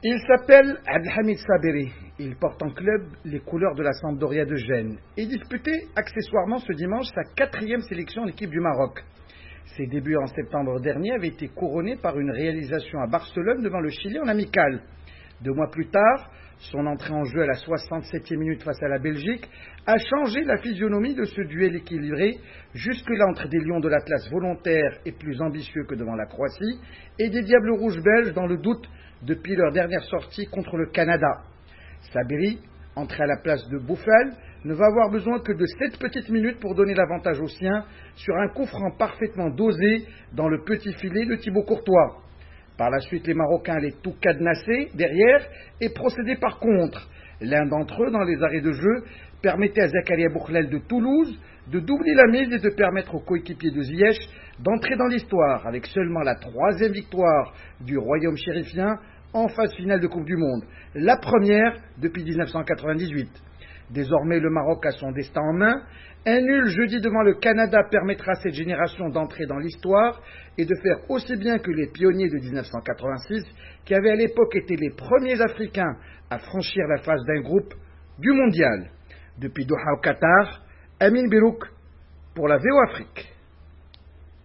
Il s'appelle Abdelhamid Sabiri. Il porte en club les couleurs de la Sampdoria de Gênes et disputait accessoirement ce dimanche sa 4e sélection en équipe du Maroc. Ses débuts en septembre dernier avaient été couronnés par une réalisation à Barcelone devant le Chili en amical. 2 mois plus tard, son entrée en jeu à la 67e minute face à la Belgique a changé la physionomie de ce duel équilibré, jusque-là entre des Lions de l'Atlas volontaires et plus ambitieux que devant la Croatie, et des Diables rouges belges dans le doute depuis leur dernière sortie contre le Canada. Sabiri, entré à la place de Bouffal, ne va avoir besoin que de 7 petites minutes pour donner l'avantage aux siens sur un coup franc parfaitement dosé dans le petit filet de Thibaut Courtois. Par la suite, les Marocains allaient tout cadenasser derrière et procéder par contre. L'un d'entre eux, dans les arrêts de jeu, permettait à Zakaria Boukhlel de Toulouse de doubler la mise et de permettre aux coéquipiers de Ziyech d'entrer dans l'histoire avec seulement la 3e victoire du royaume chérifien en phase finale de Coupe du Monde, la première depuis 1998. Désormais, le Maroc a son destin en main. Un nul jeudi devant le Canada permettra à cette génération d'entrer dans l'histoire et de faire aussi bien que les pionniers de 1986, qui avaient à l'époque été les premiers Africains à franchir la phase d'un groupe du mondial. Depuis Doha au Qatar, Amin Birouk pour la VO Afrique.